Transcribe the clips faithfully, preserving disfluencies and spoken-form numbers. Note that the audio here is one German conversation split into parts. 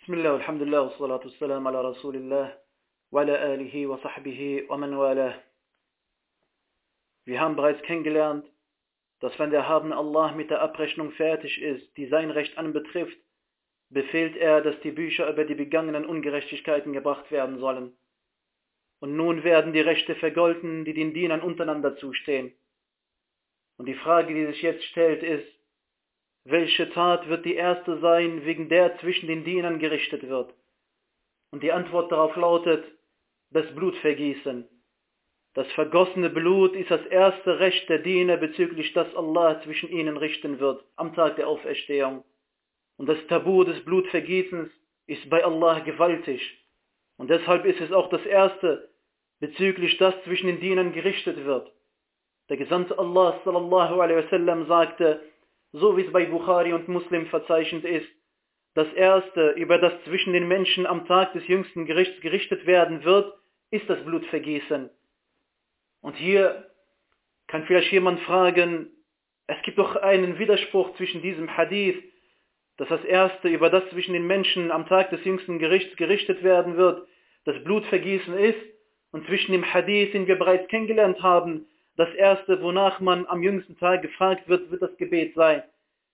Bismillah, alhamdulillah, wassalatu wassalam ala Rasulillah, wa ala alihi wa sahbihi wa man walah. Wir haben bereits kennengelernt, dass wenn der erhabene Allah mit der Abrechnung fertig ist, die sein Recht anbetrifft, befehlt er, dass die Bücher über die begangenen Ungerechtigkeiten gebracht werden sollen. Und nun werden die Rechte vergolten, die den Dienern untereinander zustehen. Und die Frage, die sich jetzt stellt, ist, welche Tat wird die erste sein, wegen der zwischen den Dienern gerichtet wird? Und die Antwort darauf lautet, das Blutvergießen. Das vergossene Blut ist das erste Recht der Diener, bezüglich das Allah zwischen ihnen richten wird, am Tag der Auferstehung. Und das Tabu des Blutvergießens ist bei Allah gewaltig. Und deshalb ist es auch das erste, bezüglich das zwischen den Dienern gerichtet wird. Der Gesandte Allah sallallahu alaihi wasallam sagte, so wie es bei Bukhari und Muslim verzeichnet ist, das erste, über das zwischen den Menschen am Tag des jüngsten Gerichts gerichtet werden wird, ist das Blutvergießen. Und hier kann vielleicht jemand fragen, es gibt doch einen Widerspruch zwischen diesem Hadith, dass das erste, über das zwischen den Menschen am Tag des jüngsten Gerichts gerichtet werden wird, das Blutvergießen ist, und zwischen dem Hadith, den wir bereits kennengelernt haben, das erste, wonach man am jüngsten Tag gefragt wird, wird das Gebet sein.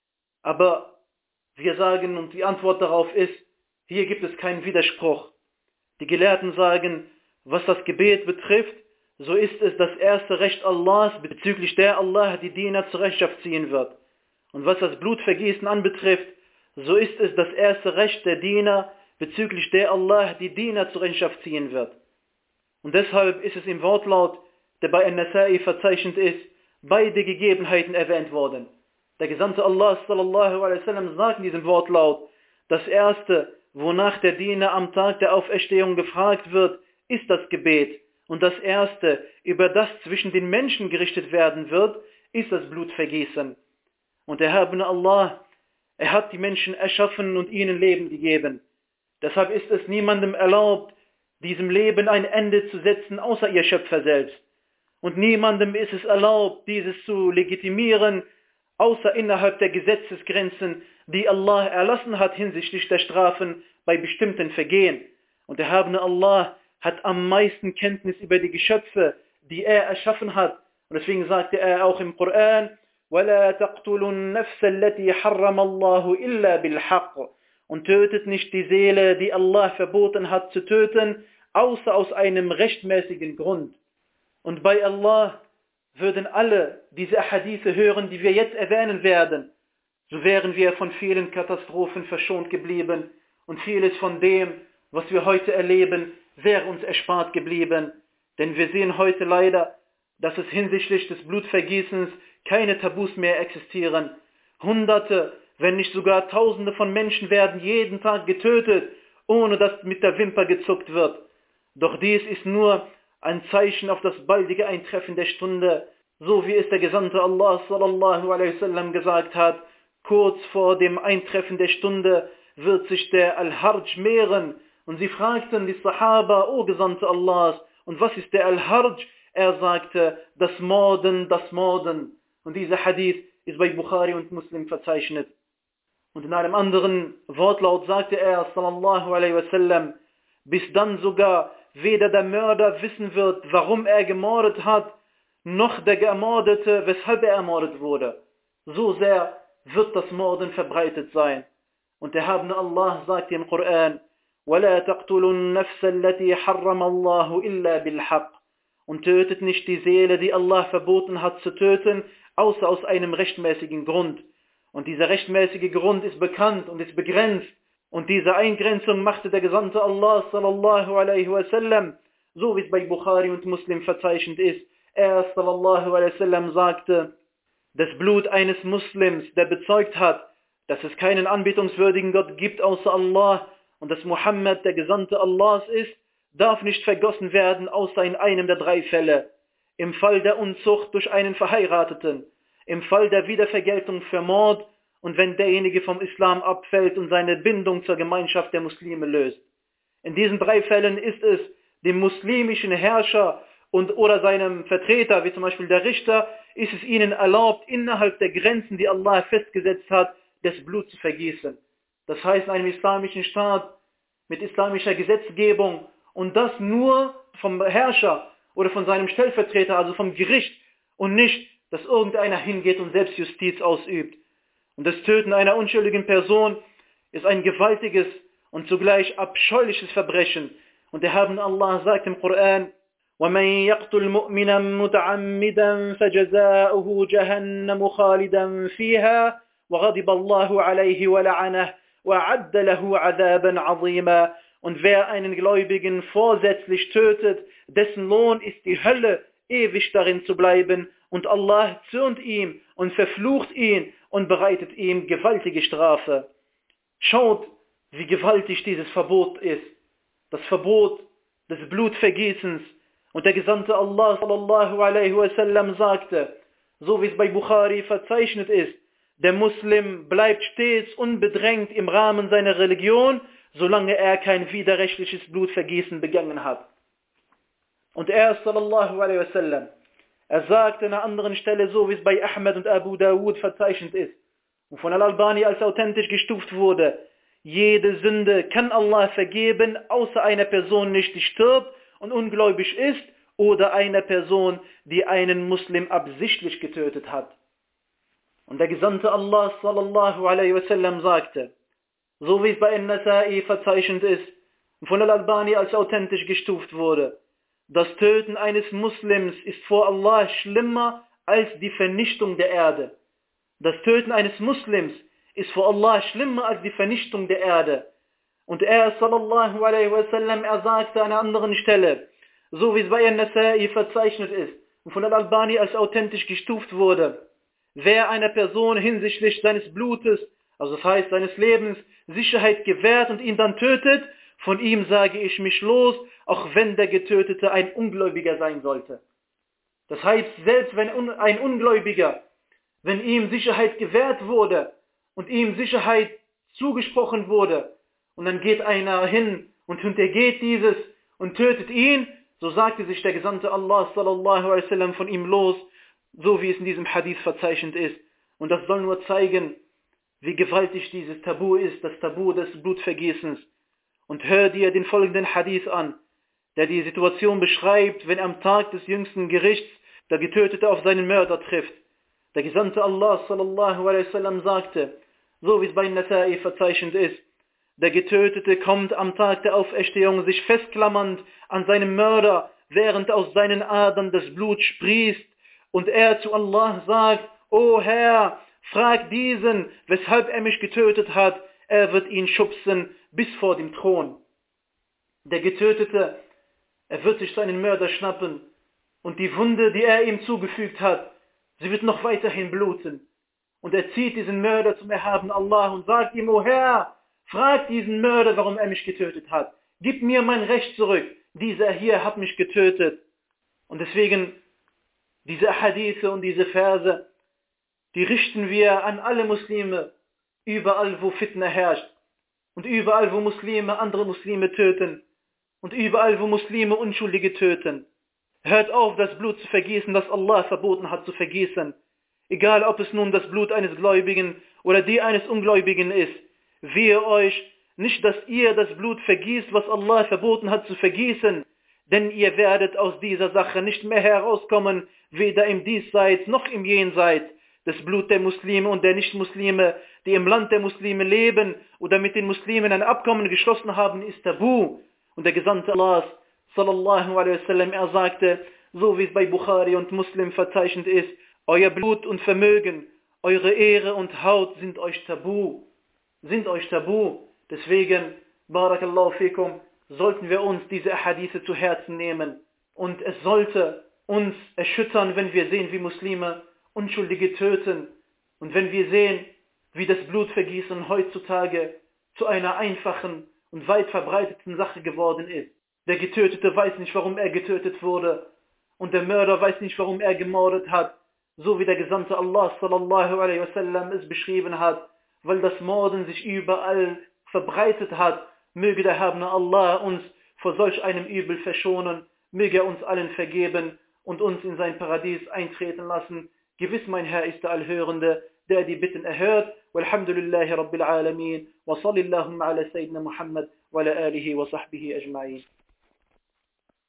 Aber wir sagen, und die Antwort darauf ist, hier gibt es keinen Widerspruch. Die Gelehrten sagen, was das Gebet betrifft, so ist es das erste Recht Allahs, bezüglich der Allah die Diener zur Rechenschaft ziehen wird. Und was das Blutvergießen anbetrifft, so ist es das erste Recht der Diener, bezüglich der Allah die Diener zur Rechenschaft ziehen wird. Und deshalb ist es im Wortlaut, der bei An-Nasa'i verzeichnet ist, beide Gegebenheiten erwähnt worden. Der Gesandte Allah sallallahu alaihi wasallam sagt in diesem Wortlaut, das erste, wonach der Diener am Tag der Auferstehung gefragt wird, ist das Gebet. Und das erste, über das zwischen den Menschen gerichtet werden wird, ist das Blutvergießen. Und der erhabene Allah, er hat die Menschen erschaffen und ihnen Leben gegeben. Deshalb ist es niemandem erlaubt, diesem Leben ein Ende zu setzen, außer ihr Schöpfer selbst. Und niemandem ist es erlaubt, dieses zu legitimieren, außer innerhalb der Gesetzesgrenzen, die Allah erlassen hat hinsichtlich der Strafen bei bestimmten Vergehen. Und der erhabene Allah hat am meisten Kenntnis über die Geschöpfe, die er erschaffen hat. Und deswegen sagte er auch im Koran, وَلَا تَقْتُلُوا النَّفْسَ الَّتِي حَرَّمَ اللَّهُ إِلَّا بِالْحَقِّ. Und tötet nicht die Seele, die Allah verboten hat zu töten, außer aus einem rechtmäßigen Grund. Und bei Allah würden alle diese Hadithe hören, die wir jetzt erwähnen werden, so wären wir von vielen Katastrophen verschont geblieben und vieles von dem, was wir heute erleben, wäre uns erspart geblieben. Denn wir sehen heute leider, dass es hinsichtlich des Blutvergießens keine Tabus mehr existieren. Hunderte, wenn nicht sogar Tausende von Menschen werden jeden Tag getötet, ohne dass mit der Wimper gezuckt wird. Doch dies ist nur ein Zeichen auf das baldige Eintreffen der Stunde, so wie es der Gesandte Allah sallallahu alaihi wasallam gesagt hat, kurz vor dem Eintreffen der Stunde wird sich der Al-Harj mehren. Und sie fragten die Sahaba, O Gesandte Allahs, und was ist der Al-Harj? Er sagte, das Morden, das Morden. Und dieser Hadith ist bei Bukhari und Muslim verzeichnet. Und in einem anderen Wortlaut sagte er, sallallahu alaihi wasallam, bis dann sogar weder der Mörder wissen wird, warum er gemordet hat, noch der Gemordete, weshalb er ermordet wurde. So sehr wird das Morden verbreitet sein. Und der erhabene Allah sagt im Koran, وَلَا تَقْتُلُوا النَّفْسَ الَّتِي حَرَّمَ اللَّهُ إِلَّا بِالْحَقِّ. Und tötet nicht die Seele, die Allah verboten hat zu töten, außer aus einem rechtmäßigen Grund. Und dieser rechtmäßige Grund ist bekannt und ist begrenzt. Und diese Eingrenzung machte der Gesandte Allah sallallahu alaihi wasallam, so wie es bei Bukhari und Muslim verzeichnet ist. Er sallallahu alaihi wasallam sagte, das Blut eines Muslims, der bezeugt hat, dass es keinen anbetungswürdigen Gott gibt außer Allah und dass Muhammad der Gesandte Allahs ist, darf nicht vergossen werden, außer in einem der drei Fälle. Im Fall der Unzucht durch einen Verheirateten, im Fall der Wiedervergeltung für Mord und wenn derjenige vom Islam abfällt und seine Bindung zur Gemeinschaft der Muslime löst. In diesen drei Fällen ist es dem muslimischen Herrscher und oder seinem Vertreter, wie zum Beispiel der Richter, ist es ihnen erlaubt, innerhalb der Grenzen, die Allah festgesetzt hat, das Blut zu vergießen. Das heißt, in einem islamischen Staat mit islamischer Gesetzgebung und das nur vom Herrscher oder von seinem Stellvertreter, also vom Gericht und nicht, dass irgendeiner hingeht und Selbstjustiz ausübt. Und das Töten einer unschuldigen Person ist ein gewaltiges und zugleich abscheuliches Verbrechen. Und der Herr Allah sagt im Koran, وَمَنْ يَقْتُلْ مُؤْمِنًا مُتَعَمِّدًا فَجَزَاؤُهُ جَهَنَّمُ خَالِدًا فِيهَا وَغَضِبَ اللَّهُ عَلَيْهِ وَلَعَنَهُ وَأَعَدَّ لَهُ عَذَابًا عَظِيمًا. Und wer einen Gläubigen vorsätzlich tötet, dessen Lohn ist die Hölle, ewig darin zu bleiben. Und Allah zürnt ihm und verflucht ihn und bereitet ihm gewaltige Strafe. Schaut, wie gewaltig dieses Verbot ist. Das Verbot des Blutvergießens. Und der Gesandte Allah sallallahu alaihi wasallam sagte, so wie es bei Bukhari verzeichnet ist, der Muslim bleibt stets unbedrängt im Rahmen seiner Religion, solange er kein widerrechtliches Blutvergießen begangen hat. Und er sallallahu alaihi wasallam, er sagte an einer anderen Stelle, so wie es bei Ahmed und Abu Dawud verzeichnet ist und von Al-Albani als authentisch gestuft wurde, jede Sünde kann Allah vergeben, außer einer Person nicht, die stirbt und ungläubig ist, oder einer Person, die einen Muslim absichtlich getötet hat. Und der Gesandte Allah sallallahu alaihi wasallam sagte, so wie es bei An-Nasa'i verzeichnet ist und von Al-Albani als authentisch gestuft wurde, das Töten eines Muslims ist vor Allah schlimmer als die Vernichtung der Erde. Das Töten eines Muslims ist vor Allah schlimmer als die Vernichtung der Erde. Und er sallallahu alaihi wasallam, er sagte an einer anderen Stelle, so wie es bei An-Nasa'i verzeichnet ist und von Al-Albani als authentisch gestuft wurde, wer einer Person hinsichtlich seines Blutes, also das heißt seines Lebens, Sicherheit gewährt und ihn dann tötet, von ihm sage ich mich los, auch wenn der Getötete ein Ungläubiger sein sollte. Das heißt, selbst wenn ein Ungläubiger, wenn ihm Sicherheit gewährt wurde und ihm Sicherheit zugesprochen wurde, und dann geht einer hin und hintergeht dieses und tötet ihn, so sagte sich der Gesandte Allah sallallahu alaihi wasallam von ihm los, so wie es in diesem Hadith verzeichnet ist. Und das soll nur zeigen, wie gewaltig dieses Tabu ist, das Tabu des Blutvergießens. Und hör dir den folgenden Hadith an, der die Situation beschreibt, wenn am Tag des jüngsten Gerichts der Getötete auf seinen Mörder trifft. Der Gesandte Allah sallallahu alaihi wasallam sagte, so wie es bei Nasa'i verzeichnet ist, der Getötete kommt am Tag der Auferstehung sich festklammernd an seinem Mörder, während aus seinen Adern das Blut sprießt, und er zu Allah sagt, O Herr, frag diesen, weshalb er mich getötet hat, er wird ihn schubsen bis vor dem Thron. Der Getötete, er wird sich seinen Mörder schnappen, und die Wunde, die er ihm zugefügt hat, sie wird noch weiterhin bluten. Und er zieht diesen Mörder zum erhabenen Allah und sagt ihm, O Herr, frag diesen Mörder, warum er mich getötet hat. Gib mir mein Recht zurück. Dieser hier hat mich getötet. Und deswegen, diese Hadithe und diese Verse, die richten wir an alle Muslime, überall wo Fitna herrscht. Und überall wo Muslime andere Muslime töten. Und überall wo Muslime Unschuldige töten. Hört auf, das Blut zu vergießen, das Allah verboten hat zu vergießen. Egal ob es nun das Blut eines Gläubigen oder die eines Ungläubigen ist. Wehe euch, nicht dass ihr das Blut vergießt, was Allah verboten hat zu vergießen, denn ihr werdet aus dieser Sache nicht mehr herauskommen, weder im Diesseits noch im Jenseits. Das Blut der Muslime und der Nichtmuslime, die im Land der Muslime leben oder mit den Muslimen ein Abkommen geschlossen haben, ist tabu. Und der Gesandte Allahs, sallallahu alaihi wasallam, er sagte, so wie es bei Bukhari und Muslim verzeichnet ist, euer Blut und Vermögen, eure Ehre und Haut sind euch tabu. sind euch tabu. Deswegen, barakallahu fikum, sollten wir uns diese Hadithe zu Herzen nehmen. Und es sollte uns erschüttern, wenn wir sehen, wie Muslime Unschuldige töten. Und wenn wir sehen, wie das Blutvergießen heutzutage zu einer einfachen und weit verbreiteten Sache geworden ist. Der Getötete weiß nicht, warum er getötet wurde. Und der Mörder weiß nicht, warum er gemordet hat. So wie der Gesandte Allah sallallahu alaihi wasallam es beschrieben hat. Weil das Morden sich überall verbreitet hat, möge der Herr Allah uns vor solch einem Übel verschonen, möge er uns allen vergeben und uns in sein Paradies eintreten lassen. Gewiss mein Herr ist der Allhörende, der die Bitten erhört والحمد لله رب العالمين وصل اللهم على سيدنا محمد وعلى آله وصحبه أجمعين.